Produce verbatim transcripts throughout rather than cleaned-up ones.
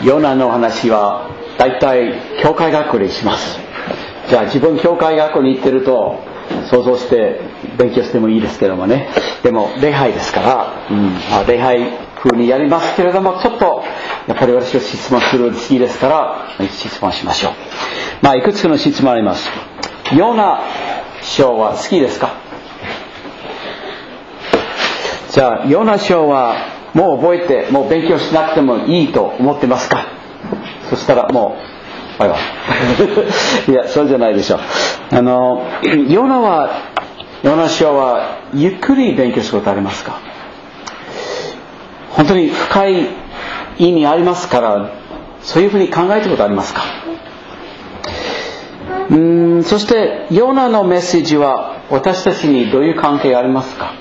ヨナの話はだいたい教会学校でします。じゃあ自分教会学校に行ってると想像して勉強してもいいですけどもね。でも礼拝ですから、うん、あ礼拝風にやりますけれども、ちょっとやっぱり私は質問するの好きですから質問しましょう。まあいくつかの質問あります。ヨナ書は好きですか？じゃあヨナ書はもう覚えてもう勉強しなくてもいいと思ってますか？そしたらもうバイバイいやそうじゃないでしょう。あのヨナはヨナ書はゆっくり勉強することありますか？本当に深い意味ありますから、そういうふうに考えたことありますか？うーんそしてヨナのメッセージは私たちにどういう関係ありますか？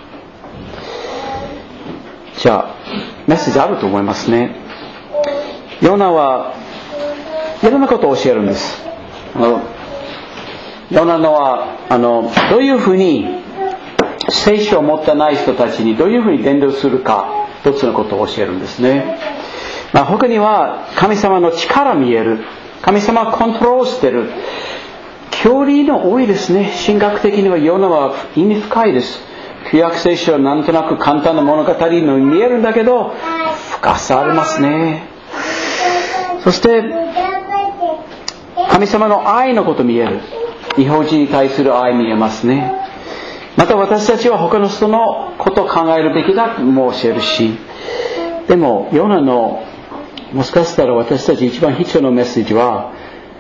じゃあメッセージあると思いますね。ヨナはいろんなことを教えるんです。あのヨナのはあのどういうふうに聖書を持ってない人たちにどういうふうに伝道するか一つのことを教えるんですね。まあ、他には神様の力見える、神様がコントロールしてる、距離の多いですね。神学的にはヨナは意味深いです。旧約聖書はなんとなく簡単な物語のように見えるんだけど深さありますね。そして神様の愛のこと見える、日本人に対する愛見えますね。また私たちは他の人のことを考えるべきだとも教えるし、でもヨナのもしかしたら私たち一番必要なメッセージは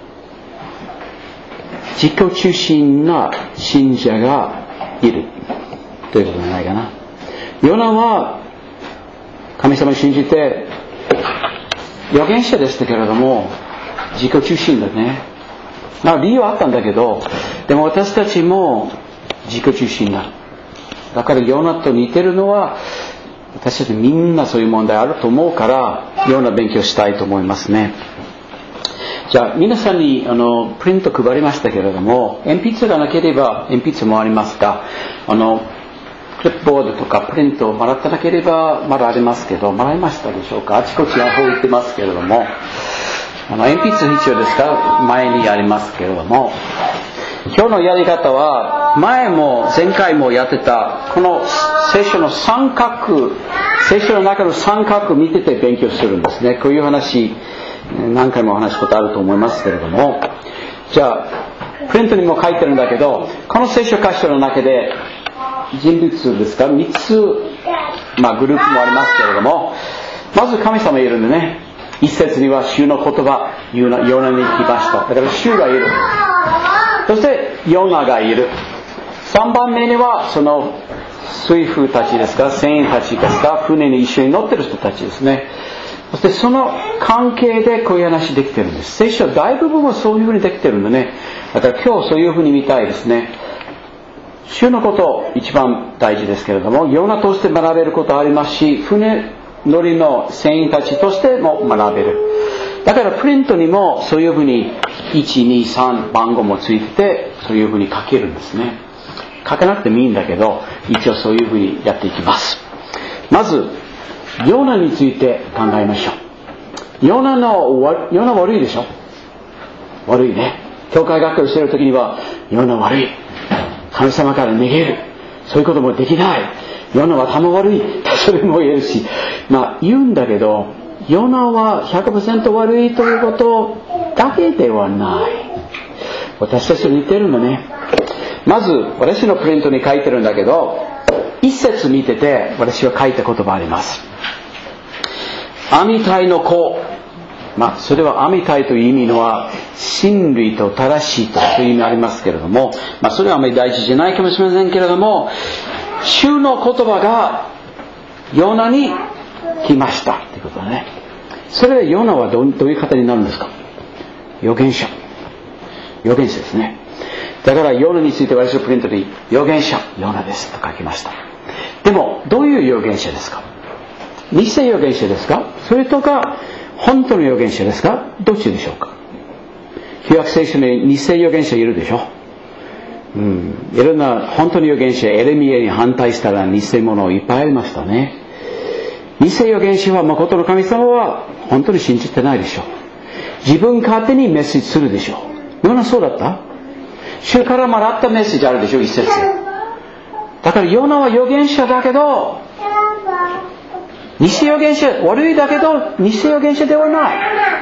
自己中心な信者がいるということじゃないかな。ヨナは神様を信じて預言者でしたけれども自己中心だね。まあ理由はあったんだけど、でも私たちも自己中心だ。だからヨナと似てるのは私たちみんなそういう問題あると思うからヨナ勉強したいと思いますね。じゃあ皆さんにあのプリント配りましたけれども、鉛筆がなければ鉛筆もありますが、あのクリップボードとかプリントをもらってなければまだありますけど、もらいましたでしょうか？あちこちに置いてますけれども、あの鉛筆必要ですか？前にありますけれども、今日のやり方は前も前回もやってたこの聖書の三角、聖書の中の三角見てて勉強するんですね。こういう話何回も話したことあると思いますけれども、じゃあプリントにも書いてるんだけど、この聖書箇所の中で人物ですかみっつ、まあグループもありますけれども、まず神様いるんでね。一節には主の言葉ヨナに来ました。だから主がいる。そしてヨナがいる。三番目にはその水夫たちですか、船員たちですか、船に一緒に乗ってる人たちですね。そしてその関係でこういう話できてるんです。聖書大部分はそういうふうにできてるんでね。だから今日そういうふうに見たいですね。主のこと一番大事ですけれども、ヨナとして学べることありますし、船乗りの船員たちとしても学べる。だからプリントにもそういうふうにいち、に、さん番号もついてて、そういうふうに書けるんですね。書かなくてもいいんだけど、一応そういうふうにやっていきます。まずヨナについて考えましょう。ヨナのヨナ悪いでしょ。悪いね。教会学校している時にはヨナ悪い、神様から逃げる、そういうこともできない、ヨナは頭悪い、それも言えるし、まあ言うんだけど、ヨナは ひゃくパーセント 悪いということだけではない。私たちと似てるのね。まず私のプリントに書いてるんだけど、一節見てて私は書いた言葉あります。アミタイの子、まあそれはアミタイという意味のは真理と正しいという意味ありますけれども、まあそれはあまり大事じゃないかもしれませんけれども、主の言葉がヨナに来ましたということだね。それはヨナはどう、どういう方になるんですか？預言者。預言者ですね。だからヨナについて私のプリントに預言者ヨナですと書きました。でもどういう預言者ですか？偽預言者ですか？それとか本当の預言者ですか？どっちでしょうか？旧約聖書に偽預言者いるでしょ。うん、いろんな本当の預言者、エレミヤに反対したら偽物いっぱいありましたね。 偽預言者は誠の神様は本当に信じてないでしょう。自分勝手にメッセージするでしょう。ヨナそうだった？主からもらったメッセージあるでしょ、一節。だからヨナは預言者だけど、偽預言者、悪いだけど偽預言者ではない。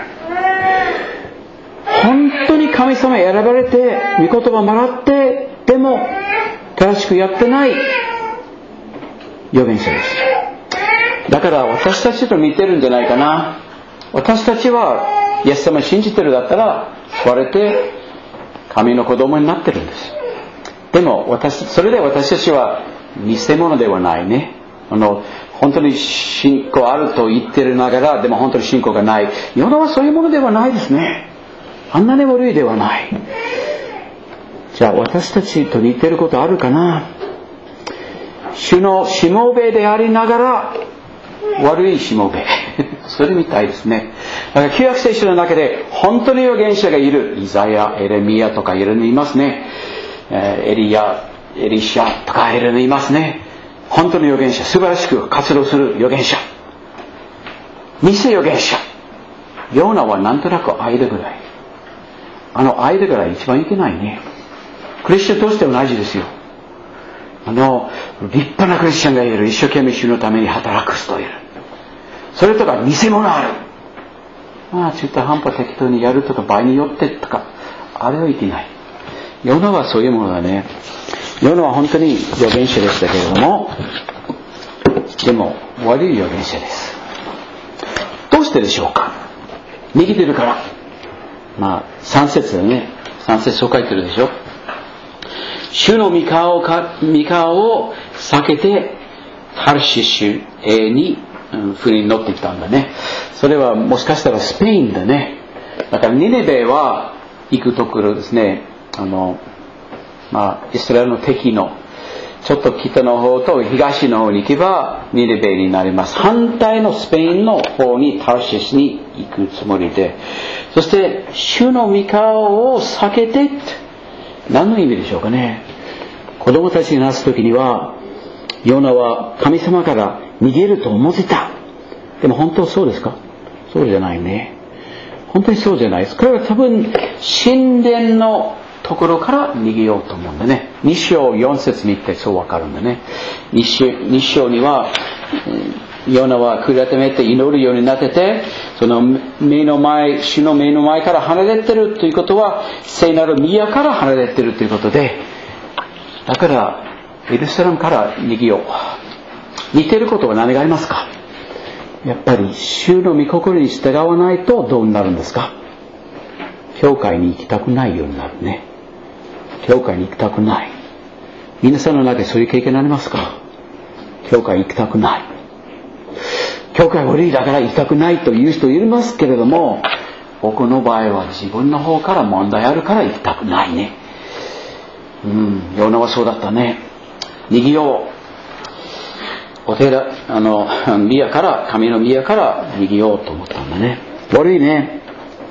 本当に神様選ばれて御言葉もらって、でも正しくやってない預言者です。だから私たちと似てるんじゃないかな。私たちはイエス様を信じてるだったら救われて神の子供になってるんです。でも私それで私たちは偽物ではないね。あの本当に信仰あると言ってるながらでも本当に信仰がない。ヨナはそういうものではないですね。あんなに悪いではない。じゃあ私たちと似てることあるかな。主のしもべでありながら悪いしもべそれみたいですね。だから旧約聖書の中で本当に預言者がいる。イザヤ、エレミヤとかいろいろいますね。エリヤ、エリシャとかいろいろいますね。本当に預言者、素晴らしく活動する預言者、偽預言者。ヨナはなんとなく間ぐらい。あの間ぐらい一番いけないね。クリスチャンとして同じですよ。あの立派なクリスチャンがいる。一生懸命主のために働く人いる。それとか偽物ある。まあ中途半端適当にやるとか場合によってとか、あれはいけない。ヨナはそういうものだね。ヨナは本当に預言者でしたけれども、でも悪い預言者です。どうしてでしょうか。右出るから。まあ三節だね。三節そう書いてるでしょ。主の御顔を御顔を避けてタルシシュに船に乗ってきたんだね。それはもしかしたらスペインだね。だからニネベは行くところですね。あのまあイスラエルの敵のちょっと北の方と東の方に行けばニネベになります。反対のスペインの方にタルシシュに行くつもりで、そして主の御顔を避けて何の意味でしょうかね。子供たちになす時にはヨナは神様から逃げると思ってた。でも本当そうですか。そうじゃないね。本当にそうじゃないです。これは多分神殿のところから逃げようと思うんだね。に章よん節見てそうわかるんだね。に章にはヨナは悔い改めて祈るようになってて、その目の前、主の目の前から離れてるということは聖なる宮から離れてるということで、だからエルサレムから逃げよう。似てることは何がありますか。やっぱり主の御心に従わないとどうなるんですか。教会に行きたくないようになるね。教会に行きたくない。皆さんの中でそういう経験ありますか。教会行きたくない。教会悪いだから行きたくないという人いますけれども、僕の場合は自分の方から問題あるから行きたくないね。うん、ヨナはそうだったね。逃げよう。お寺、あの、宮から、神の宮から逃げようと思ったんだね。悪いね。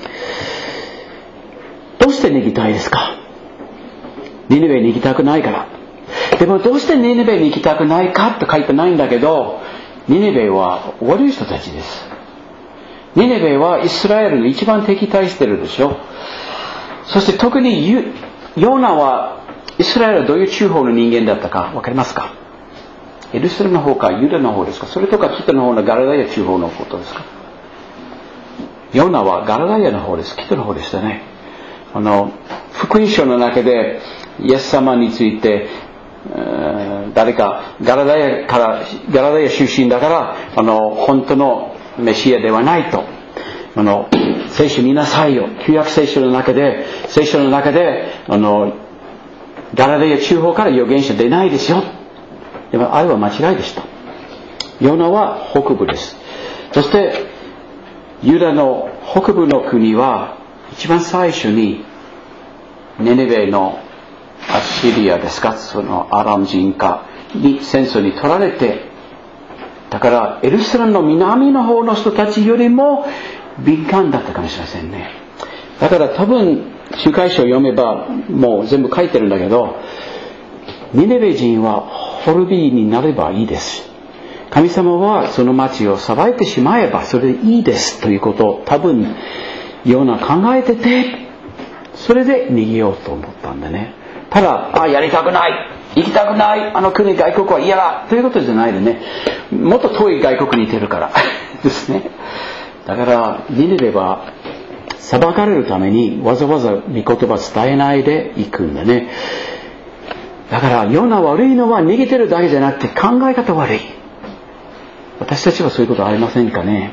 どうして逃げたいですか。ニネベに行きたくないから。でもどうしてニネベに行きたくないかって書いてないんだけど、ニネベは悪い人たちです。ニネベはイスラエルの一番敵対してるでしょ。そして特にヨナはイスラエルはどういう地方の人間だったか分かりますか。エルサレムの方かユダの方ですか。それとか北の方のガラダヤ地方のことですか。ヨナはガラダヤの方です。北の方でしたね。あの福音書の中でイエス様について誰かガラダヤからガラダヤ出身だからあの本当のメシアではないと、あの聖書見なさいよ。旧約聖書の中で聖書の中であのガラダヤ地方から預言者出ないですよ。でもあれは間違いでした。ヨナは北部です。そしてユダの北部の国は一番最初にネネベのアッシリアですか、そのアラム人かに戦争に取られて、だからエルサレムの南の方の人たちよりも敏感だったかもしれませんね。だから多分集会書を読めばもう全部書いてるんだけど、ニネベ人は滅びになればいいです。 神様はその町を裁いてしまえばそれでいいですということを多分ヨナ考えてて、それで逃げようと思ったんだね。ただ、あ、やりたくない、行きたくない、あの国外国は嫌だということじゃないでね、もっと遠い外国にいてるからですね。だからニネベは裁かれるためにわざわざ御言葉伝えないで行くんだね。だからヨナ悪いのは逃げてるだけじゃなくて考え方悪い。私たちはそういうことありませんかね。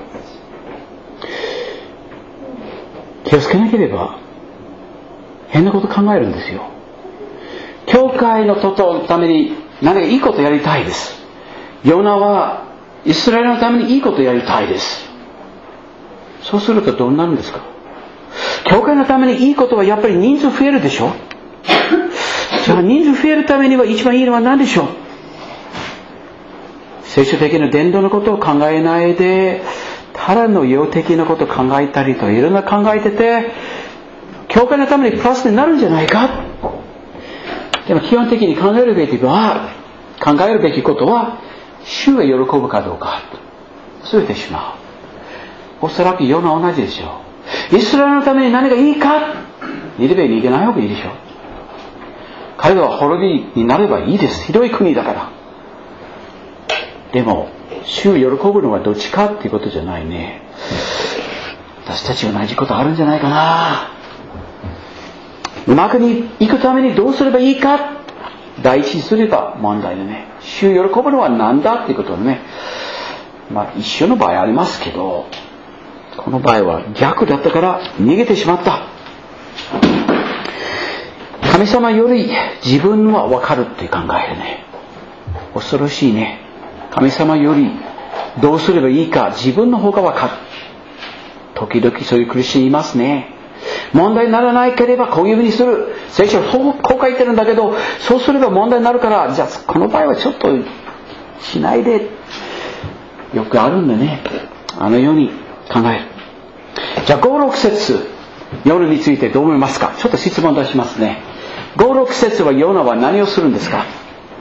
気をつけなければ変なこと考えるんですよ。教会のことのために何かいいことやりたいです。ヨナはイスラエルのためにいいことやりたいです。そうするとどうなるんですか。教会のためにいいことはやっぱり人数増えるでしょ。じゃあ人数増えるためには一番いいのは何でしょう。聖書的な伝道のことを考えないで、ただの用的なことを考えたりといろんな考えてて、教会のためにプラスになるんじゃないか。でも基本的に考えるべきは、考えるべきことは、主が喜ぶかどうか。そう言ってしまう。おそらくヨナ同じでしょう。イスラエルのために何がいいか。ニネベに行けない方がいいでしょう。彼らは滅びになればいいです。広い国だから。でも、主を喜ぶのはどっちかっていうことじゃないね。私たち同じことあるんじゃないかな。うまくに行くためにどうすればいいか。第一にすれば問題でね。主を喜ぶのは何だっていうことをね。まあ一緒の場合ありますけど、この場合は逆だったから逃げてしまった。神様より自分は分かるっていう考えでね。恐ろしいね。神様よりどうすればいいか自分の方が分かる。時々そういうクリスチャンいますね。問題にならないければこういうふうにする。聖書はこう書いてるんだけど、そうすれば問題になるから、じゃあこの場合はちょっとしないで。よくあるんでね。あのように考える。じゃあご、ろく節、ヨナについてどう思いますか。ちょっと質問出しますね。ご、ろく節はヨナは何をするんですか。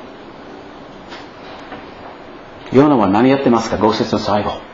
ヨナは何やってますか。ご節の最後。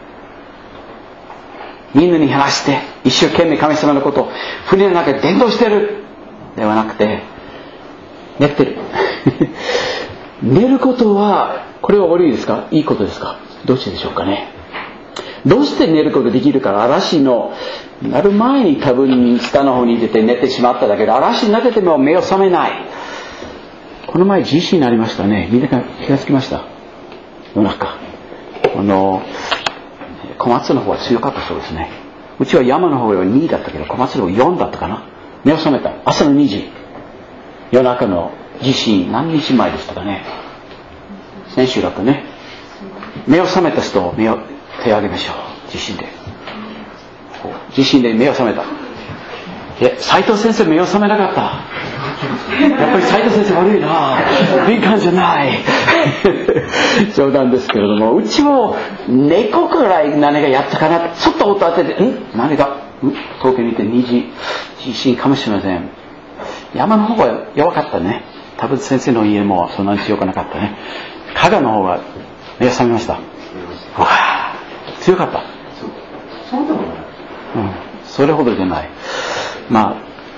みんなに話して一生懸命神様のことを船の中で伝道してるではなくて寝てる寝ることはこれは悪いですか、いいことですか。どっちでしょうかね。どうして寝ることができるか。嵐のなる前に多分下の方に出て寝てしまっただけで、嵐になってても目を覚めない。この前地震になりましたね。みんな気がつきました。夜中あの小松の方は強かったそうですね。うちは山の方はにだったけど、小松の方よんだったかな。目を覚めた。朝のにじ。夜中の地震、何日前でしたかね。先週だったね。目を覚めた人、目を手を挙げましょう。地震で。地震で目を覚めた。え、斉藤先生目を覚めなかった。やっぱり斉藤先生悪いな。敏感じゃない。冗談ですけれども、うちも猫くらい何がやったかな。ちょっと音当てて、ん何がん東京にいてにじ地震かもしれません。山の方が弱かったね。多分先生の家もそんなに強くなかったね。加賀の方が目が覚めました。わあ、強かった。そうでもない。うん、それほどじゃない。ま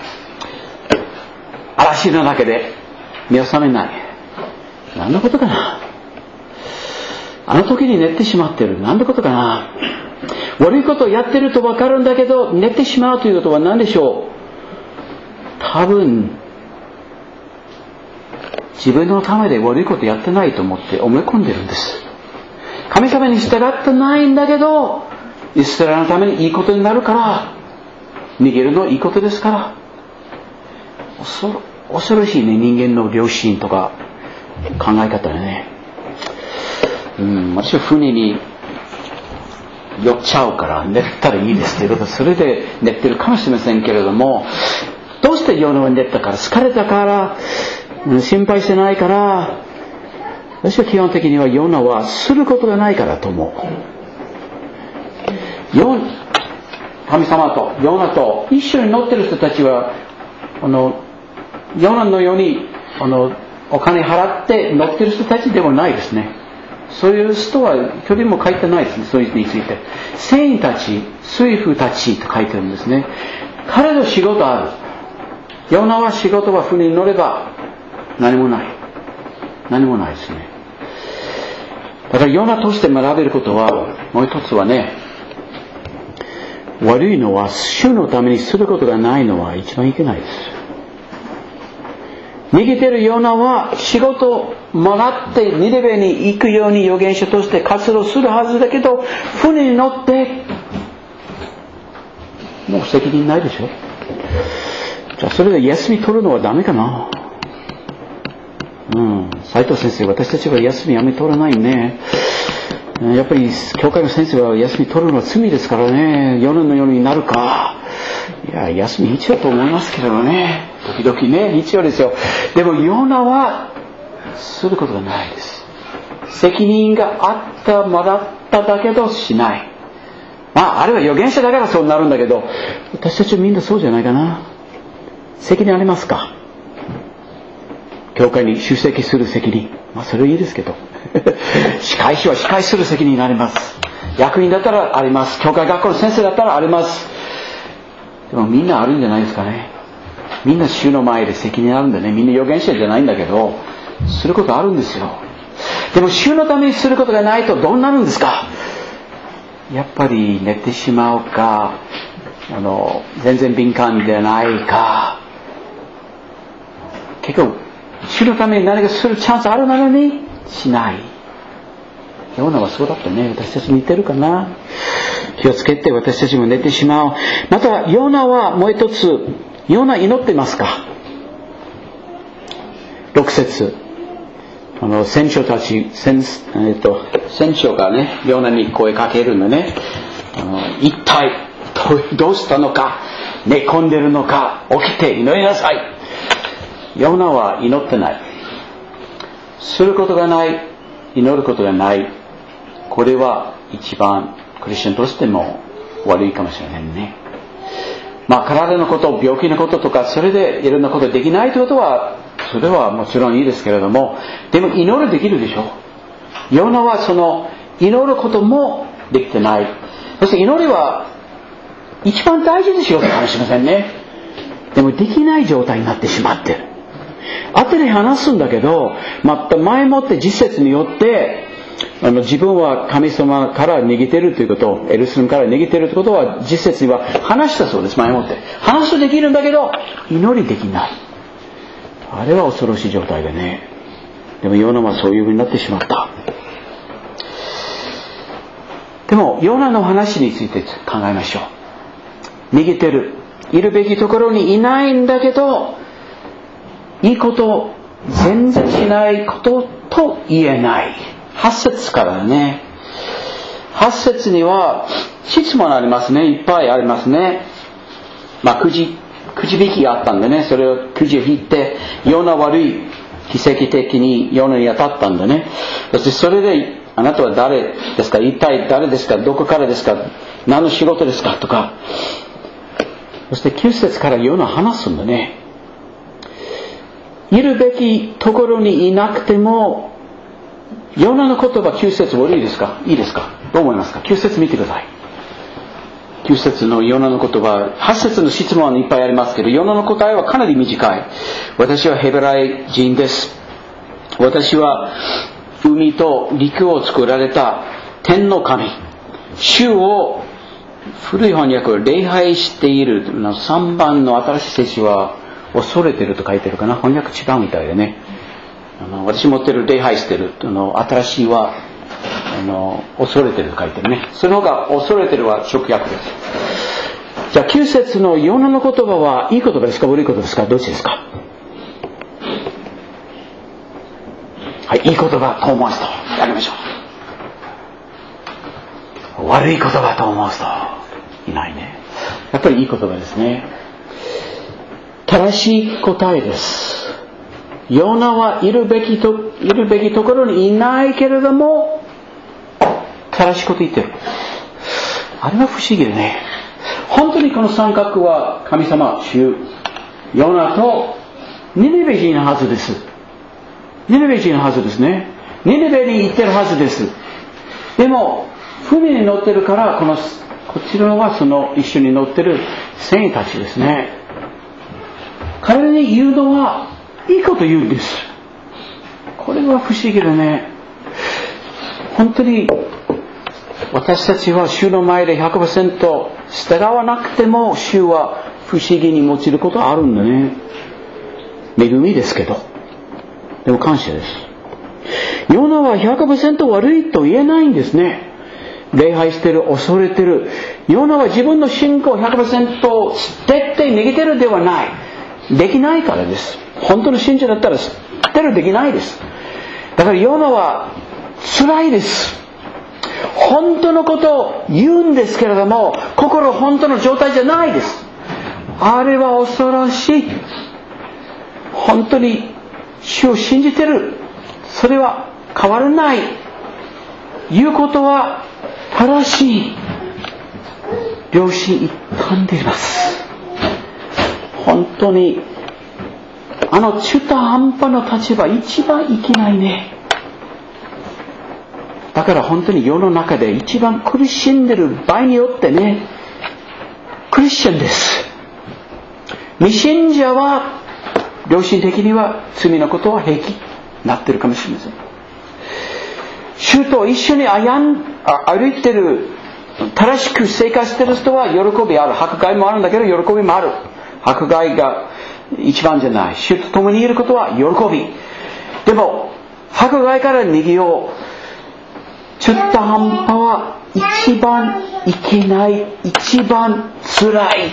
あ嵐の中で目を覚めない。何のことかな。あの時に寝てしまってる。何のことかな。悪いことをやってると分かるんだけど寝てしまうということは何でしょう。多分自分のためで悪いことやってないと思って思い込んでるんです。神様に従ってないんだけどイスラエルのためにいいことになるから逃げるのはいいことですから。恐ろ、恐ろしいね、人間の良心とか考え方でね。うん、私は船に酔っちゃうから寝たらいいですっていうこと、それで寝てるかもしれませんけれども、どうしてヨナは寝たから、疲れたから、心配してないから、私は基本的にはヨナはすることがないからと思う。ヨ神様とヨナと一緒に乗ってる人たちはあのヨナのようにあのお金払って乗ってる人たちでもないですね。 そういう人は距離も書いてないですね。そういう人について聖員たち、水夫たちと書いてるんですね。彼の仕事ある。ヨナは仕事は船に乗れば何もない。何もないですね。だからヨナとして学べることはもう一つはね、悪いのは主のためにすることがないのは一番いけないです。逃げてるヨナは仕事をもらってニネベに行くように預言者として活動するはずだけど、船に乗ってもう責任ないでしょ。じゃあそれで休み取るのはダメかな。うん斉藤先生、私たちは休みやめ取らないね。やっぱり教会の先生は休み取るのは罪ですからね。ヨナのようになるか、いや休み必要だと思いますけどね。時々ね必要ですよ。でもヨナはすることがないです。責任があったもらっただけどしない。まああれは預言者だからそうなるんだけど、私たちみんなそうじゃないかな。責任ありますか。教会に出席する責任、まあそれはいいですけど司会者は司会する責任があります。役員だったらあります。教会学校の先生だったらあります。でもみんなあるんじゃないですかね。みんな主の前で責任あるんだね。みんな預言者じゃないんだけどすることあるんですよ。でも主のためにすることがないとどうなるんですか。やっぱり寝てしまうか、あの全然敏感でないか。結構主のために何かするチャンスあるのにしない。ヨナはそうだったね。私たち似てるかな。気をつけて、私たちも寝てしまう。またヨナはもう一つ、ヨナ祈ってますか。ろく節、あの戦将たち、戦、えっと、戦将がねヨナに声かけるのね。あの一体どうしたのか、寝込んでるのか、起きて祈りなさい。ヨナは祈ってない。することがない、祈ることがない。これは一番クリスチャンとしても悪いかもしれないね。まあ体のこと、病気のこととか、それでいろんなことできないということは、それはもちろんいいですけれども、でも祈るできるでしょ。ヨナはその祈ることもできてない。そして祈りは一番大事にしようかもしれませんね。でもできない状態になってしまってる。後で話すんだけど、また前もって実説によってあの自分は神様から逃げてるということ、エルサレムから逃げてるということは実説には話したそうです。前もって話すとできるんだけど祈りできない。あれは恐ろしい状態でね。でもヨナはそういうふうになってしまった。でもヨナの話について考えましょう。逃げてる、いるべきところにいないんだけど、いいこと全然しないことと言えない。はち節からね。はち節には質問ありますね。いっぱいありますね。まあくじくじ引きがあったんでね、それをくじを引いてヨナ悪い、奇跡的にヨナに当たったんでね。そしてそれであなたは誰ですか、一体誰ですか、どこからですか、何の仕事ですかとか。そしてきゅう節からヨナ話すんだね。いるべきところにいなくても、ヨナの言葉きゅう節悪いですか、いいですか、どう思いますか。きゅう節見てください。きゅう節のヨナの言葉、はち節の質問はいっぱいありますけど、ヨナの答えはかなり短い。私はヘブライ人です。私は海と陸を作られた天の神、主を、古い翻訳は礼拝している。さんばんの新しい聖書は恐れてると書いてるかな。翻訳違うみたいでね。あの私持ってる礼拝してる。あの新しいはあの恐れてると書いてるね。その方が恐れてるは直訳です。じゃあきゅう節のヨナの言葉はいい言葉ですか、悪い言葉ですか、どっちですか。はい、いい言葉と思う人やりましょう。悪い言葉と思う人いないね。やっぱりいい言葉ですね。正しい答えです。ヨナはいるべきといるべきところにいないけれども正しいこと言ってる。あれは不思議でね。本当にこの三角は神様、主、ヨナとニネベ人のはずです。ニネベ人のはずですね。 ニネベに行ってるはずです。でも船に乗ってるから、このこちらはその一緒に乗ってる船員たちですね。彼らに言うのはいいこと言うんです。これは不思議でね、本当に私たちは主の前で ひゃくパーセント 従わなくても、主は不思議に用いることあるんだね。恵みですけど、でも感謝です。ヨナは ひゃくパーセント 悪いと言えないんですね。礼拝してる、恐れてる。ヨナは自分の信仰 ひゃくパーセント 徹底逃げてるではない。できないからです。本当の信者だったら捨てるできないです。だからヨナは辛いです。本当のことを言うんですけれども、心本当の状態じゃないです。あれは恐ろしい。本当に主を信じてる。それは変わらない。言うことは正しい。良心一般でいます。本当にあの中途半端な立場一番いけないね。だから本当に世の中で一番苦しんでる場合によってね、クリスチャンです。未信者は良心的には罪のことは平気になってるかもしれません。主と一緒に歩ん歩いてる、正しく生活してる人は喜びある。迫害もあるんだけど喜びもある。迫害が一番じゃない。主と共にいることは喜び。でも迫害から逃げよう。中途半端は一番いけない、一番辛い。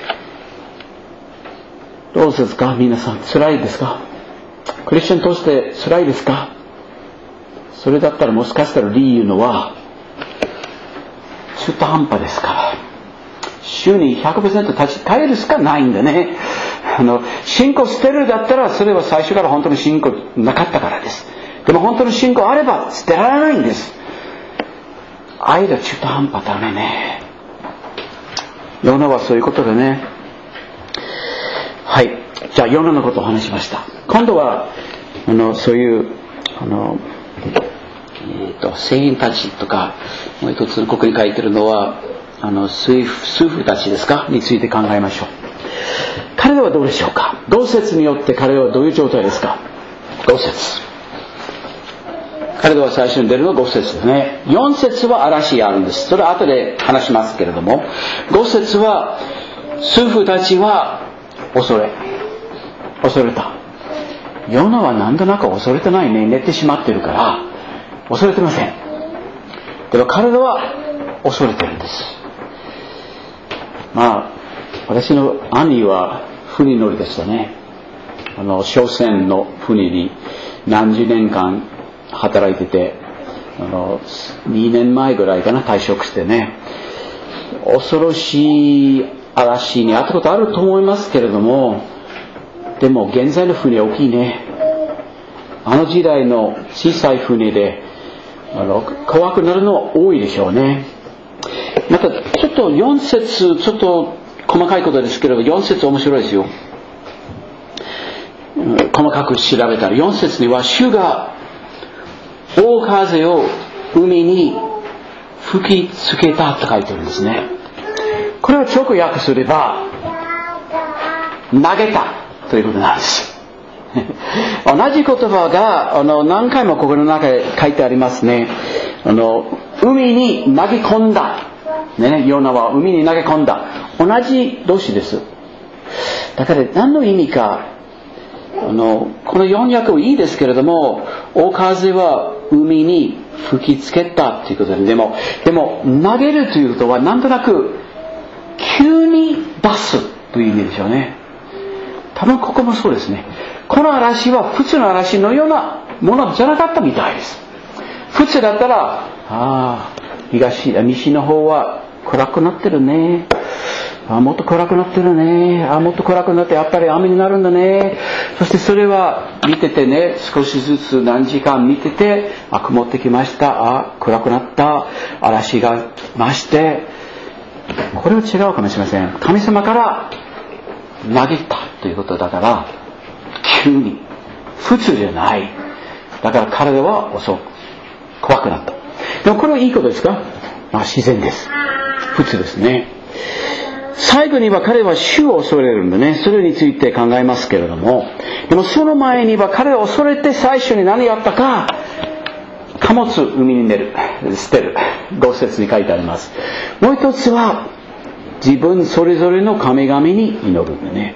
どうですか皆さん、辛いですか？クリスチャンとして辛いですか？それだったらもしかしたら理由のは中途半端ですから。主に ひゃくパーセント 立ち返るしかないんだね。あの信仰捨てるだったらそれは最初から本当の信仰なかったからです。でも本当の信仰あれば捨てられないんです。間中途半端だね。ヨナはそういうことでね。はい。じゃあヨナのことを話しました。今度はあのそういうあのえっと聖人たちとか、もう一つここに書いてるのはあの水夫たちですかについて考えましょう。彼らはどうでしょうか。同節によって彼らはどういう状態ですか。同節。彼らは最初に出るのはご節ですね。よん節は嵐があるんです。それは後で話しますけれども、ご節は水夫たちは恐れ恐れた。ヨナはなんとなく恐れてないね。寝てしまってるから恐れてません。でも彼らは恐れてるんです。まあ私の兄は船乗りでしたね。あの商船の船に何十年間働いてて、あのにねんまえぐらいかな退職してね、恐ろしい嵐に遭ったことあると思いますけれども、でも現在の船は大きいね。あの時代の小さい船であの怖くなるのは多いでしょうね。またちょっとよん節、ちょっと細かいことですけれどよん節面白いですよ。細かく調べたらよん節には主が大風を海に吹きつけたと書いてるんですね。これを直訳すれば投げたということなんです。同じ言葉があの何回もここの中で書いてありますね。あの海に投げ込んだ、ね、ヨナは海に投げ込んだ、同じ動詞です。だから何の意味か、あのこのよん訳はいいですけれども、大風は海に吹きつけたということで、でもでも投げるということはなんとなく急に出すという意味でしょうね。多分ここもそうですね。この嵐は普通の嵐のようなものじゃなかったみたいです。普通だったら、ああ東西の方は暗くなってるね、あもっと暗くなってるね、あもっと暗くなってやっぱり雨になるんだね。そしてそれは見ててね、少しずつ何時間見てて、あ曇ってきました、あ暗くなった、嵐が増して、これは違うかもしれません。神様から投げたということだから急に、普通じゃない。 だから彼らは遅く怖くなった。でもこれはいいことですか？まあ自然です。普通ですね。最後には彼は主を恐れるんでね、それについて考えますけれども、でもその前には彼を恐れて最初に何やったか、貨物海に出る、捨てる、ご節に書いてあります。もう一つは自分それぞれの神々に祈るんでね。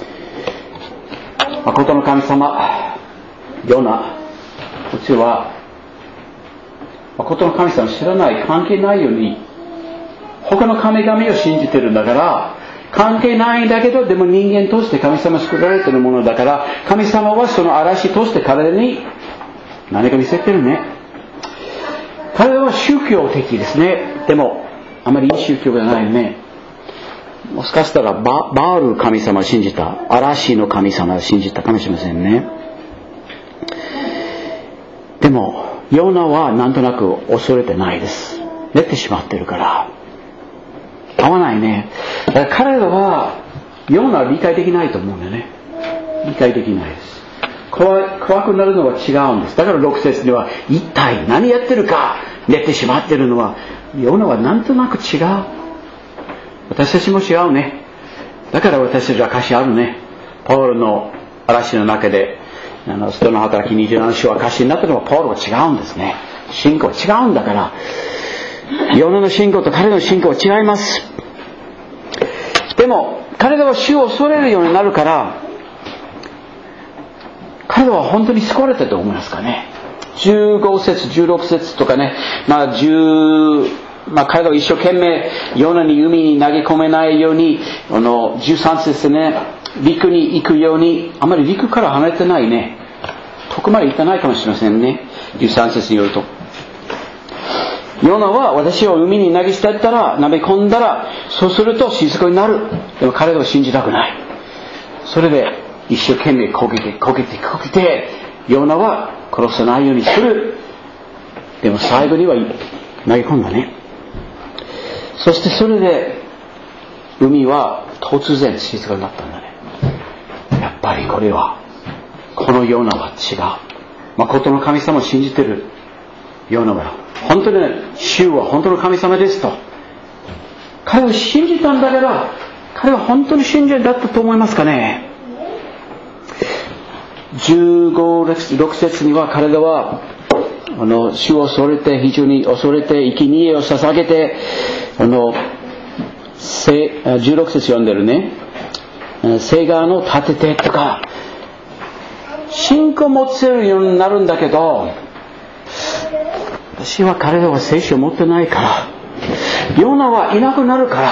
誠の神様、ヨナ、こっちは誠の神様知らない、関係ないように他の神々を信じてるんだから、関係ないんだけど、でも人間として神様作られてるものだから、神様はその嵐として彼らに何か見せてるね。彼らは宗教的ですね。でもあまりいい宗教じゃないね。もしかしたら バ, バール神様を信じた、嵐の神様を信じたかもしれませんね。でもヨナはなんとなく恐れてないです。寝てしまってるから合わないね。だから彼らはヨナは理解できないと思うんだよね。理解できないです。怖, 怖くなるのは違うんです。だからろく節には一体何やってるか、寝てしまってるのはヨナはなんとなく違う。私たちも違うね。だから私たちは歌詞あるね。パウロの嵐の中であの使徒の働きにじゅうなな章は歌詞になったのはパウロは違うんですね。信仰は違うんだから、ヨナの信仰と彼の信仰は違います。でも彼らは主を恐れるようになるから、彼らは本当に救われたと思いますかね。じゅうご節じゅうろく節とかね、まあ10まあ彼らは一生懸命ヨナに海に投げ込めないように、あのじゅうさん節ね、陸に行くように、あまり陸から離れてないね。遠くまで行ってないかもしれませんね。じゅうさん節によると、ヨナは私を海に投げ捨てたら、投げ込んだら、そうすると静かになる。でも彼らは信じたくない。それで一生懸命こけてこけてこけて、ヨナは殺さないようにする。でも最後には投げ込んだね。そしてそれで海は突然静かになったんだね。やっぱりこれはこのヨナは違う。誠の神様を信じてるヨナは本当にね、主は本当の神様ですと彼を信じたんだから、彼は本当に信者だったと思いますかね。じゅうご、ろく節には彼らはあの主を恐れて、非常に恐れて生贄を捧げて、あのじゅうろく節読んでるね、聖川の立ててとか信仰を持つようになるんだけど、私は彼らは聖書を持ってないから、ヨナはいなくなるから、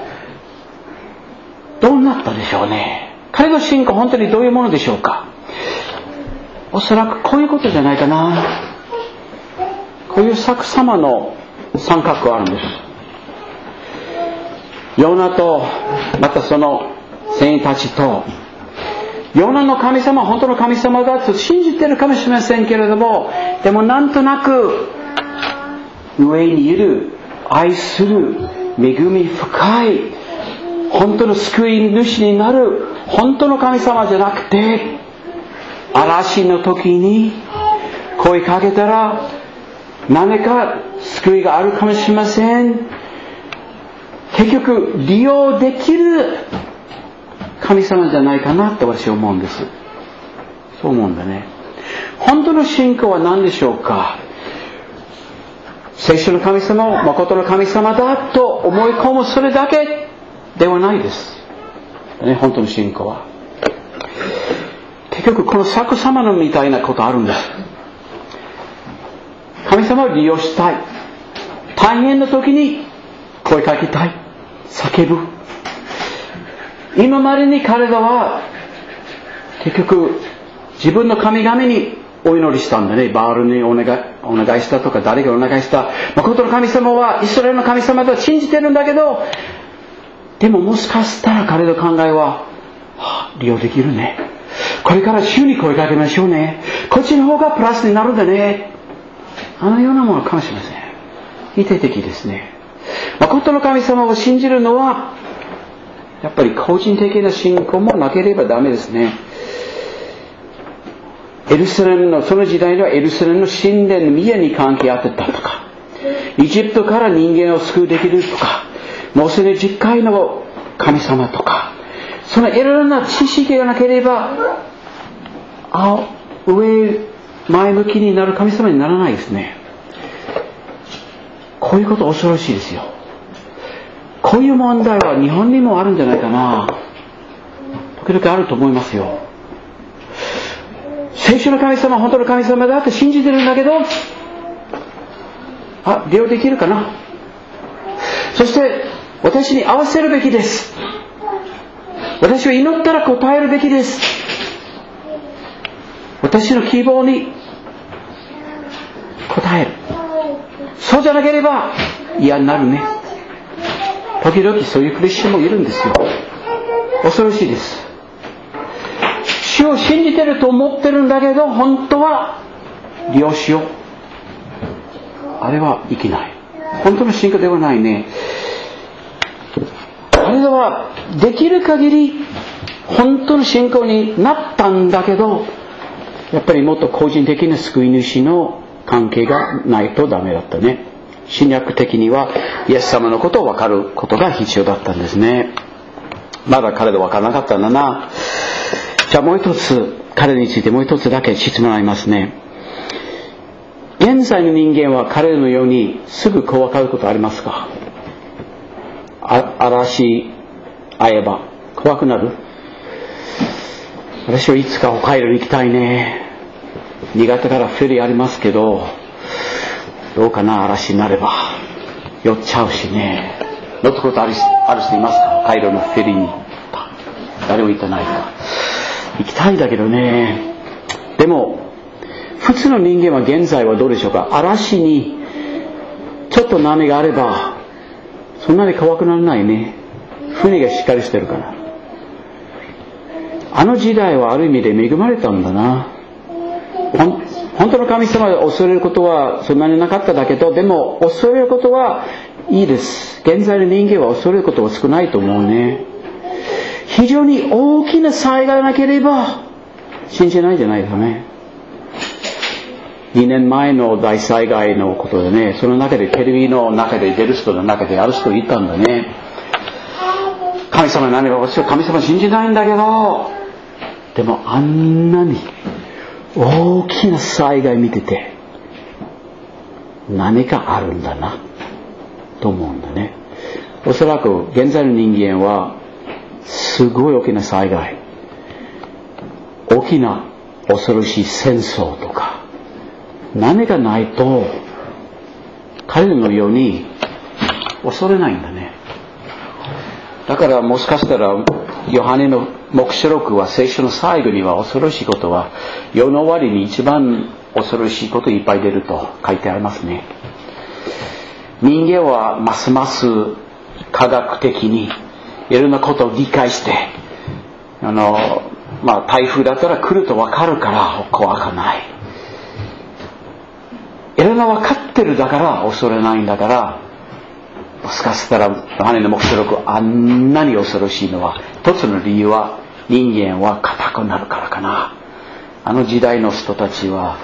どうなったでしょうね。彼の信仰本当にどういうものでしょうか。おそらくこういうことじゃないかな。こういう作様の三角があるんです。ヨナとまたその聖たちと、ヨナの神様は本当の神様だと信じてるかもしれませんけれども、でもなんとなく上にいる愛する恵み深い本当の救い主になる本当の神様じゃなくて、嵐の時に声かけたら何か救いがあるかもしれません。結局利用できる神様じゃないかなって私は思うんです。そう思うんだね。本当の信仰は何でしょうか。聖書の神様を誠の神様だと思い込む、それだけではないです、ね、本当の信仰は。結局この作様のみたいなことあるんです。神様を利用したい、大変な時に声かけたい、叫ぶ。今までに彼らは結局自分の神々にお祈りしたんだね。バールにお願い、お願いしたとか、誰がお願いした。誠の神様はイスラエルの神様だと信じてるんだけど、でももしかしたら彼の考えは、はあ、利用できるね。これから主に声かけましょうね。こっちの方がプラスになるんだね。あのようなものかもしれません。否定的ですね。誠の神様を信じるのはやっぱり個人的な信仰もなければダメですね。 エルサレムの、その時代ではエルサレムの神殿の宮に関係あってたとか、エジプトから人間を救うできるとか、モーセの十回の神様とか、そのいろいろな知識がなければ、あ、上、前向きになる神様にならないですね。こういうこと恐ろしいですよ。こういう問題は日本にもあるんじゃないかな。時々あると思いますよ。聖書の神様は本当の神様だって信じてるんだけど、あ、利用できるかな。そして私に合わせるべきです。私は祈ったら答えるべきです。私の希望に答える。そうじゃなければ嫌になるね。時々そういうクリスチャンもいるんですよ。恐ろしいです。主を信じてると思ってるんだけど、本当は利用しよう。あれは生きない。本当の信仰ではないね。あれはできる限り本当の信仰になったんだけど、やっぱりもっと個人的な救い主の関係がないとダメだったね。新約的にはイエス様のことを分かることが必要だったんですね。まだ彼で分からなかったんだな。じゃあもう一つ、彼についてもう一つだけ質問ありますね。現在の人間は彼のようにすぐ怖がることありますか？あ嵐会えば怖くなる？私はいつか北海道に行きたいね。新潟からフェリーありますけど、どうかな、嵐になれば酔っちゃうしね。乗ったことある人いますか？北海道のフェリーに。誰も行ってないか。行きたいだけどね。でも普通の人間は現在はどうでしょうか。嵐にちょっと波があればそんなに怖くならないね。船がしっかりしてるから。あの時代はある意味で恵まれたんだな。本当の神様を恐れることはそんなになかっただけど、でも恐れることはいいです。現在の人間は恐れることは少ないと思うね。非常に大きな災害がなければ信じないんじゃないですかね。にねんまえの大災害のことでね、その中でテレビの中で出る人の中である人言ったんだね。神様に何が私は神様信じないんだけど、でもあんなに大きな災害見てて何かあるんだなと思うんだね。おそらく現在の人間はすごい大きな災害、大きな恐ろしい戦争とか何かないと彼のように恐れないんだね。だからもしかしたらヨハネの黙示録は聖書の最後には恐ろしいことは世の終わりに一番恐ろしいこといっぱい出ると書いてありますね。人間はますます科学的にいろんなことを理解して、あの、まあ、台風だったら来ると分かるから怖くない。いろんな分かってるだから恐れないんだから、もしかしたらヨハネの黙示録あんなに恐ろしいのは一つの理由は人間は固くなるからかな。あの時代の人たちは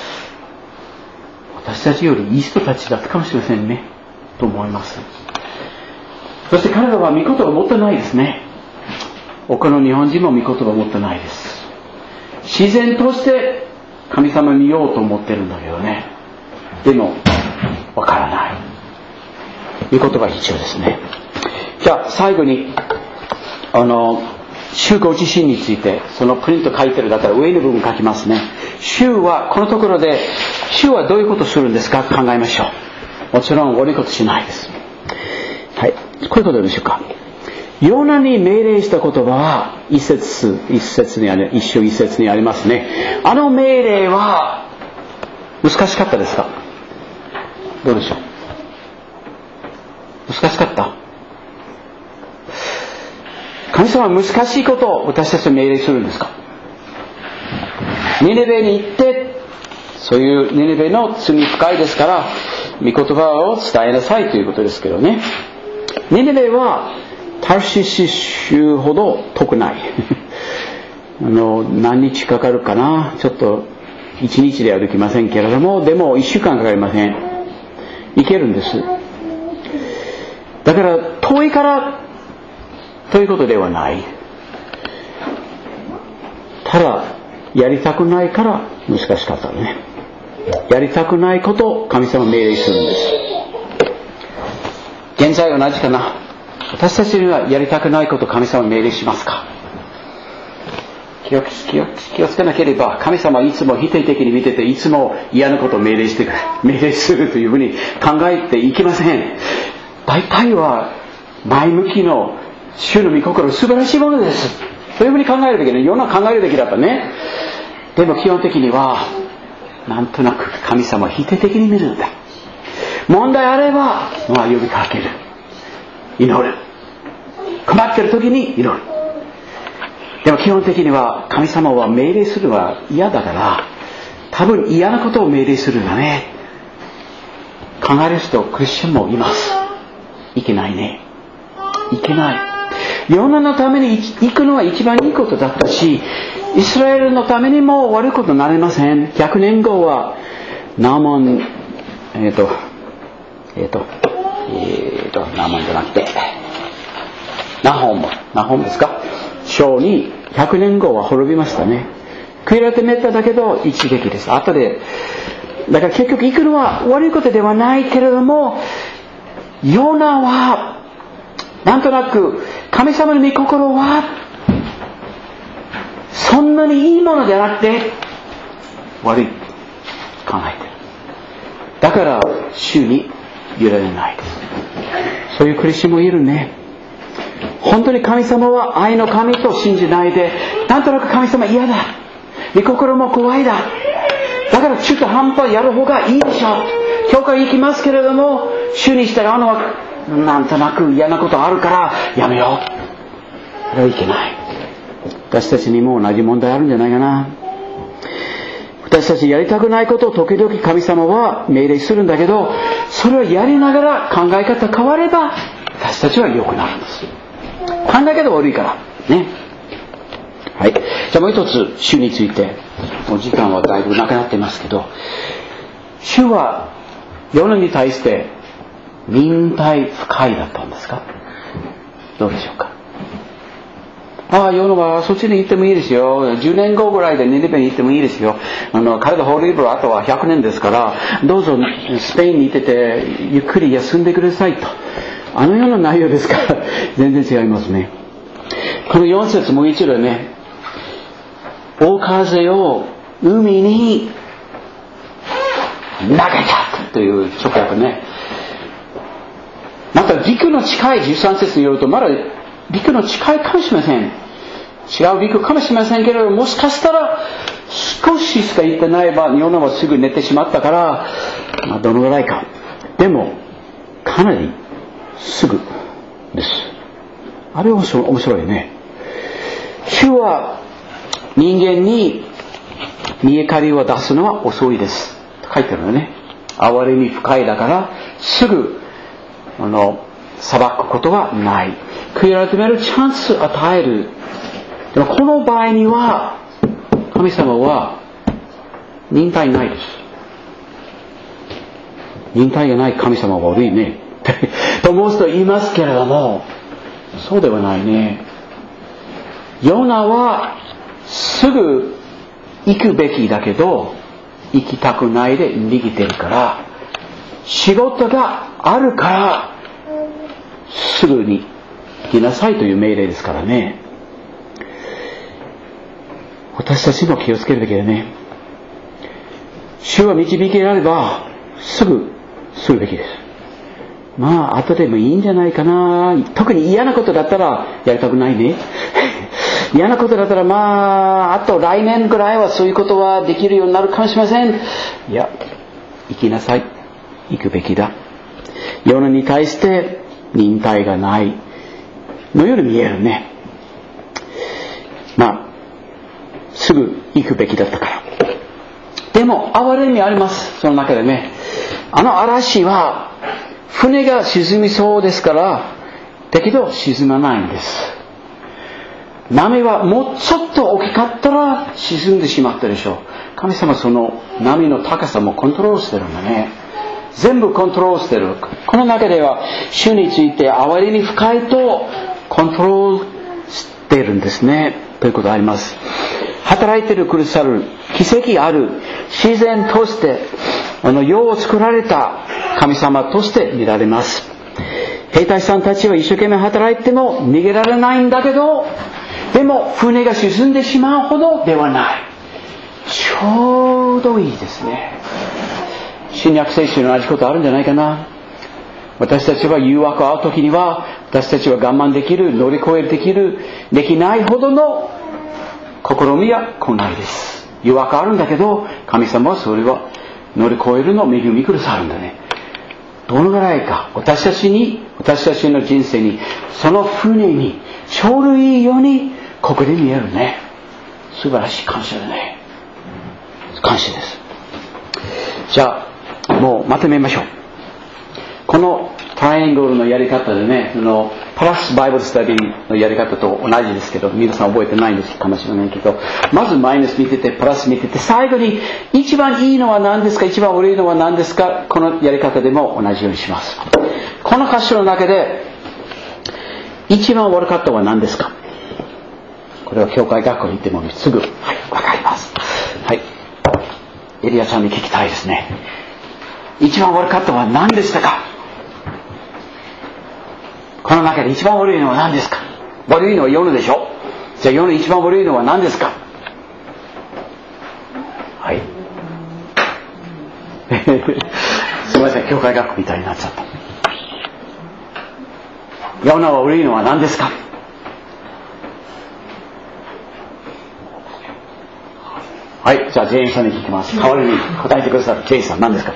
私たちよりいい人たちだったかもしれませんねと思います。そして彼らは御言葉を持ってないですね。他の日本人も御言葉を持ってないです。自然として神様を見ようと思ってるんだけどね。でもわからない。御言葉必要ですね。じゃあ最後にあの主ご自身について、そのプリント書いてるだから上の部分書きますね。主はこのところで主はどういうことをするんですか考えましょう。もちろん悪いことしないです。はい、こういうことでしょうか。ヨナに命令した言葉は一節一節にある、一章一節にありますね。あの命令は難しかったですか？どうでしょう。難しかった？神様は難しいことを私たちに命令するんですか？ニネベに行って、そういうニネベの罪深いですから御言葉を伝えなさいということですけどね。ニネベはタルシシ州ほど遠くないあの何日かかるかな、ちょっと一日ではできませんけれども、でも一週間かかりません。いけるんです。だから遠いからということではない。ただやりたくないから難しかったね。やりたくないことを神様命令するんです。現在同じかな。私たちにはやりたくないことを神様命令しますか？気を気を気をつけなければ、神様はいつも否定的に見てて、いつも嫌なことを命令してくる、命令するというふうに考えていきません。大体は前向きの主の御心、素晴らしいものです。そういうふうに考えるべきね。世の中考えるべきだったね。でも基本的にはなんとなく神様は否定的に見るんだ。問題あれば、まあ、呼びかける、祈る、困ってる時に祈る。でも基本的には神様は命令するのは嫌だから、多分嫌なことを命令するんだね。考える人クリスチャンもいます。いけないね、いけない。世の中のために行くのは一番いいことだったし、イスラエルのためにも悪いことになりません。ひゃくねんごはナーマンえっ、ー、とえっ、ー、とえっ、ー、とナーマンじゃなくてナホンナホンですか、章にひゃくねんごは滅びましたね。悔い改めただけど一撃です。後でだから結局行くのは悪いことではないけれども、ヨナはなんとなく神様の御心はそんなにいいものではなくて悪い考えてる。だから主に揺られない。そういうクリスチャンもいるね。本当に神様は愛の神と信じないで、なんとなく神様嫌だ、御心も怖いだ、だから中途半端やる方がいいでしょう。教会行きますけれども主に従うのはなんとなく嫌なことあるからやめよう。それはいけない。私たちにも同じ問題あるんじゃないかな。私たちやりたくないことを時々神様は命令するんだけど、それをやりながら考え方変われば私たちは良くなるんです。考え方悪いからね。はい。じゃあもう一つ、主について。もう時間はだいぶなくなってますけど、主は世のに対して忍耐深いだったんですか？どうでしょうか？ああ、世のはそっちに行ってもいいですよ。じゅうねんごぐらいでニネベに行ってもいいですよ。あの、彼のホーリーブあとはひゃくねんですから、どうぞスペインに行ってて、ゆっくり休んでくださいと。あのような内容ですから、全然違いますね。このよん節もう一度ね、大風を海に投げたという直訳ね。また陸の近いじゅうさん節によると、まだ陸の近いかもしれません。違う陸かもしれませんけれども、もしかしたら少ししか行ってないば、ヨナはすぐ寝てしまったから、まあ、どのぐらいか。でもかなりすぐです。あれは面白いね。主は人間に見えかりを出すのは遅いですと書いてるのね。憐れみ深いだからすぐあの裁くことはない。悔い改めるチャンスを与える。でもこの場合には神様は忍耐ないです。忍耐がない神様は悪いねと思う人いますけれども、そうではないね。ヨナはすぐ行くべきだけど行きたくないで逃げてるから、仕事があるからすぐに行きなさいという命令ですからね。私たちも気をつけるべきだね。主は導けらればすぐするべきです。まあ後でもいいんじゃないかな。特に嫌なことだったらやりたくないね嫌なことだったらまああと来年ぐらいはそういうことはできるようになるかもしれません。いや、行きなさい、行くべきだ。世のに対して忍耐がないのように見えるね。まあすぐ行くべきだったから。でも憐れみあります。その中でね、あの嵐は船が沈みそうですから、だけど沈まないんです。 波はもうちょっと大きかったら沈んでしまったでしょう。神様その波の高さもコントロールしてるんだね。全部コントロールしてる。この中では主についてあまりに深いとコントロールしているんですね。ということがあります。働いているくださる奇跡ある自然としてあの世を作られた神様として見られます。兵隊さんたちは一生懸命働いても逃げられないんだけど、でも船が沈んでしまうほどではない。ちょうどいいですね。新約聖書に同じことあるんじゃないかな。私たちは誘惑を会うときには、私たちは我慢できる、乗り越えできる、できないほどの試みは来ないです。誘惑あるんだけど、神様はそれは乗り越えるのを恵みくださるんだね。どのぐらいか、私たちに、私たちの人生に、その船にちょうどいいようにここで見えるね。素晴らしい感謝だね。感謝です。じゃあもうまとめましょう。このトライアングルのやり方でね、そのプラスバイブルスタディのやり方と同じですけど、皆さん覚えてないんですかもしれないけど、まずマイナス見ててプラス見てて、最後に一番いいのは何ですか、一番悪いのは何ですか、このやり方でも同じようにします。この箇所の中で一番悪かったのは何ですか。これは教会学校に行ってもすぐ、はい、わかります。はい、エリアさんに聞きたいですね。一番悪かったのは何でしたか。この中で一番悪いのは何ですか。悪いのは世のでしょ。じゃあ世の一番悪いのは何ですか。はい。すみません、教会学校みたいになっちゃった。世のは悪いのは何ですか。はい、じゃあジェインさんに聞きます。代わりに答えてくださるジェインさん、何ですか。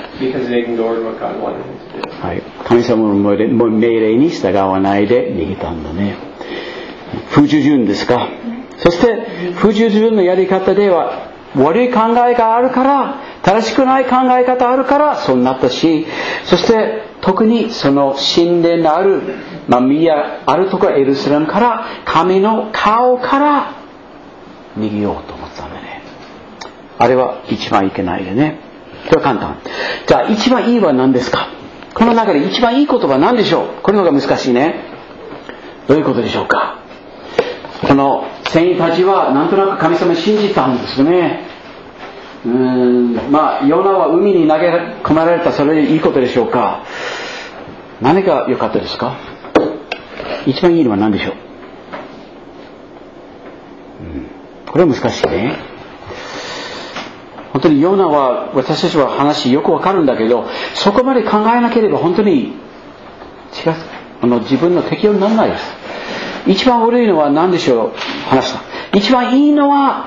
はい、神様の命令に従わないで逃げたんだね。不従順ですか。そして不従順のやり方では悪い考えがあるから、正しくない考え方あるからそうなったし、そして特にその神殿のある、まあ、宮あるところエルサレムから神の顔から逃げようと思ってたんだね。あれは一番いけないでね。これは簡単。じゃあ一番いいは何ですか。この中で一番いい言葉は何でしょう。これの方が難しいね。どういうことでしょうか。この船員たちはなんとなく神様を信じたんですよね。うーん、まあヨナは海に投げ込まれた、それでいいことでしょうか。何が良かったですか。一番いいのは何でしょう。うん、これは難しいね。本当にヨナは、私たちは話よくわかるんだけど、そこまで考えなければ本当に違う、あの自分の適用にならないです。一番悪いのは何でしょう。話した。一番いいのは、はい、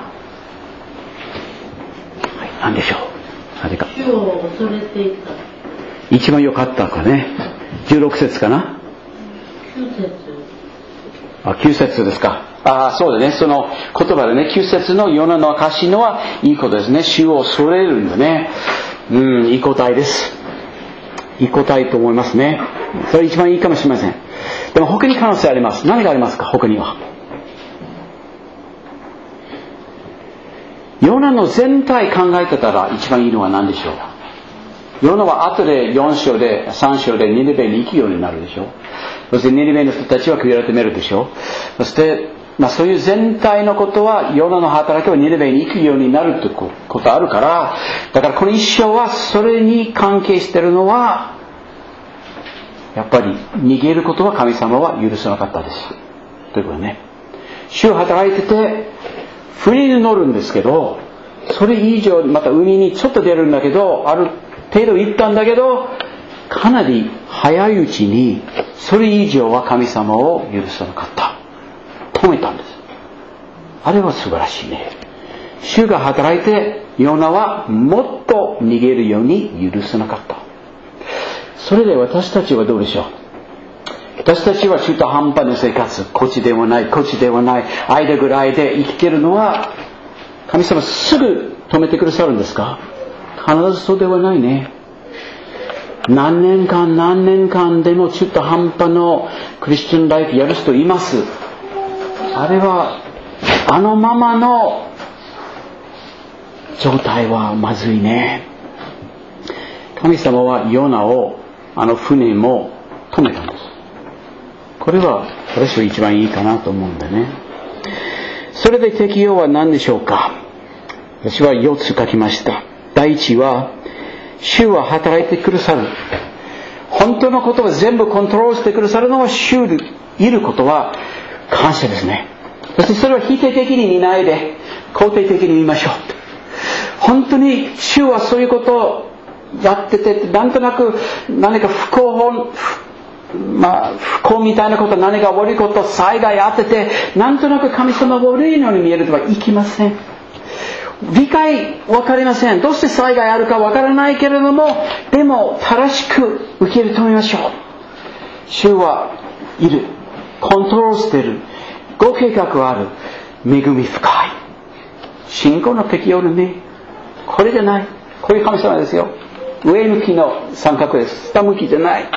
何でしょう。何か。主を恐れていた。一番良かったかね。じゅうろく節かな。きゅう節。あ、きゅう節ですか。ああ、そうだね。その言葉でね、きゅう節のヨナの証のはいいことですね。主を恐れるんだね。うん、いい答えです。いい答えと思いますね。それ一番いいかもしれません。でも他に可能性あります。何がありますか。他には。ヨナの全体考えてたら一番いいのは何でしょう。ヨナは後でよん章でさん章でニネベに行くようになるでしょ。そしてニネベの人たちは悔い改めるでしょ。そしてまあそういう全体のことはヨナの働きはニネベに行くようになるということあるから、だからこの一章はそれに関係しているのはやっぱり逃げることは神様は許さなかったですということね。主は働いてて船に乗るんですけど、それ以上また海にちょっと出るんだけど、ある程度行ったんだけど、かなり早いうちにそれ以上は神様を許さなかった。止めたんです。あれは素晴らしいね。主が働いてヨナはもっと逃げるように許さなかった。それで私たちはどうでしょう。私たちは中途半端な生活、こっちではないこっちではない間ぐらいで生きているのは神様すぐ止めてくださるんですか。必ずそうではないね。何年間何年間でも中途半端のクリスチャンライフやる人います。あれはあのままの状態はまずいね。神様はヨナをあの船も止めたんです。これは私は一番いいかなと思うんだね。それで適用は何でしょうか。私はよっつ書きました。第一は、主は働いてくださる。本当のことを全部コントロールしてくださるのは主でいることは感謝ですね。そしてそれは否定的に見ないで肯定的に見ましょう。本当に主はそういうことをやってて、なんとなく何か不幸、まあ不幸みたいなこと、何か悪いこと、災害あってて、なんとなく神様が悪いように見えるとはいきません。理解わかりません。どうして災害あるかわからないけれども、でも正しく受け止めましょう。主はいる。コントロールしている。ご計画がある。恵み深い。信仰の適用のね。これじゃない。こういう神様ですよ。上向きの三角です。下向きじゃない。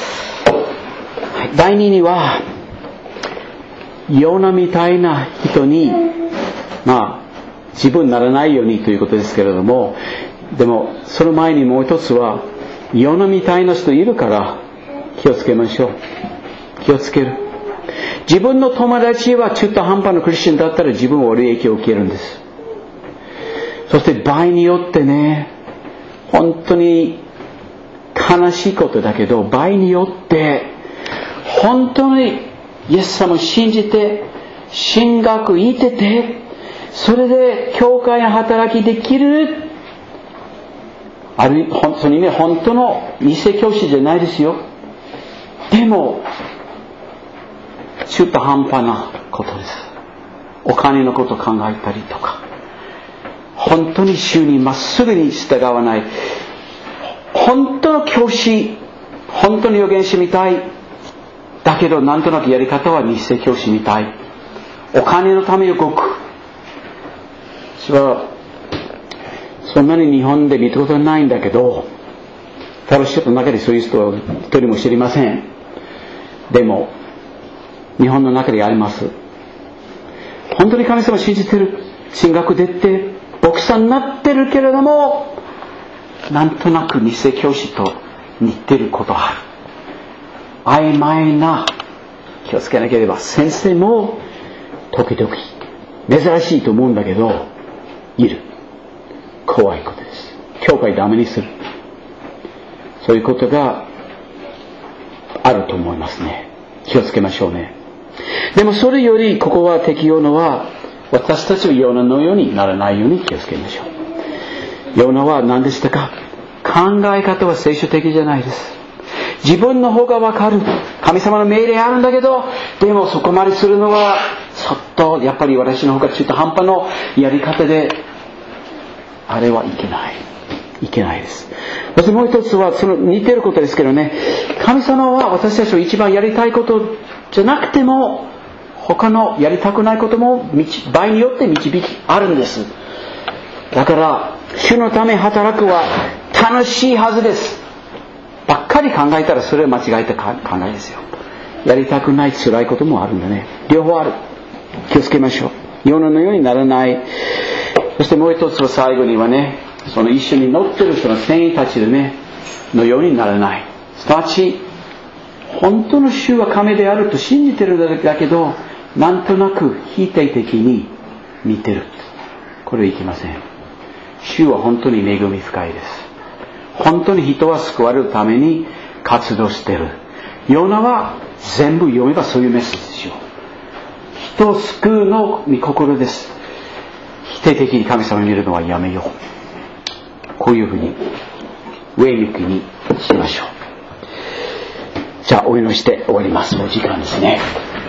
第二には、ヨナみたいな人に、まあ、自分にならないようにということですけれども、でもその前にもう一つは、ヨナみたいな人いるから気をつけましょう。気をつける。自分の友達は中途半端なクリスチャンだったら自分は悪い影響を受けるんです。そして場合によってね、本当に悲しいことだけど、場合によって本当にイエス様を信じて神学いてて、それで教会の働きできる、ある本当にね、本当の偽教師じゃないですよ。でも中途半端なことです。お金のことを考えたりとか、本当に主にまっすぐに従わない、本当の教師、本当に預言者みたいだけど、なんとなくやり方は偽教師みたい。お金のために動く。私はそんなに日本で見たことはないんだけど、フェローシップの中でそういう人は一人も知りません。でも日本の中であります。本当に神様を信じてる、神学出て牧師になってるけれども、なんとなく偽教師と似てることある。曖昧な、気をつけなければ。先生も時々珍しいと思うんだけどいる。怖いことです。教会ダメにする、そういうことがあると思いますね。気をつけましょうね。でもそれよりここは適用のは、私たちはヨナのようにならないように気をつけましょう。ヨナは何でしたか。考え方は聖書的じゃないです。自分の方が分かる、神様の命令あるんだけど、でもそこまでするのはちょっとやっぱり私の方が中途半端のやり方で、あれはいけないいけないです。そしてもう一つはその似てることですけどね、神様は私たちの一番やりたいことじゃなくても、他のやりたくないことも場合によって導きあるんです。だから主のため働くは楽しいはずです。ばっかり考えたらそれは間違えた考えですよ。やりたくない辛いこともあるんだね。両方ある。気をつけましょう。ヨナのようにならない。そしてもう一つは最後にはね、その一緒に乗ってるその船員たちでねのようにならない。すなわち本当の主は神であると信じてるんだけど、なんとなく否定的に見てる。これはいけません。主は本当に恵み深いです。本当に人は救われるために活動している。ヨナは全部読めばそういうメッセージですよ。人を救うの御心です。否定的に神様を見るのはやめよう。こういうふうに上向きにしましょう。じゃあお祈りして終わります。もう時間ですね。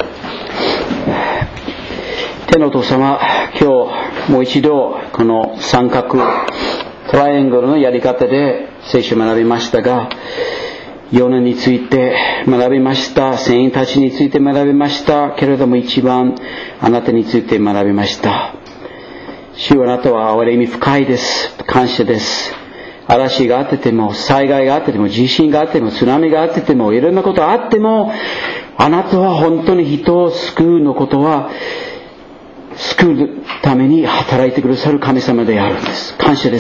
天のお父様、今日もう一度この三角トライアングルのやり方で聖書を学びましたが、ヨナについて学びました。船員たちについて学びましたけれども、一番あなたについて学びました。主はあなたは憐れみ深いです。感謝です。嵐があってても、災害があってても、地震があっても、津波があってても、いろんなことがあっても、あなたは本当に人を救うのことは救うために働いてくださる神様であるんです。感謝です。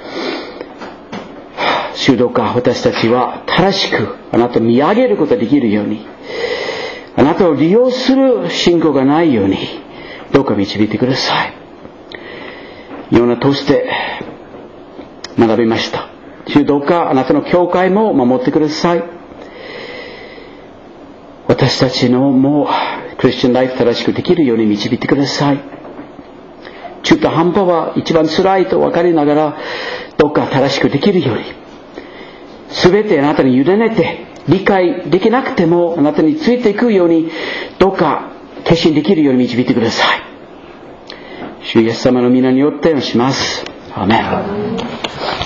主どうか私たちは正しくあなたを見上げることができるように、あなたを利用する信仰がないようにどうか導いてください。ヨナ通して学びました。主どうかあなたの教会も守ってください。私たちのもうクリスチャンライフ正しくできるように導いてください。中途半端は一番辛いと分かりながらどうか正しくできるように、すべてあなたに委ねて、理解できなくてもあなたについていくようにどうか決心できるように導いてください。主イエス様の皆によってお願いします。アーメン。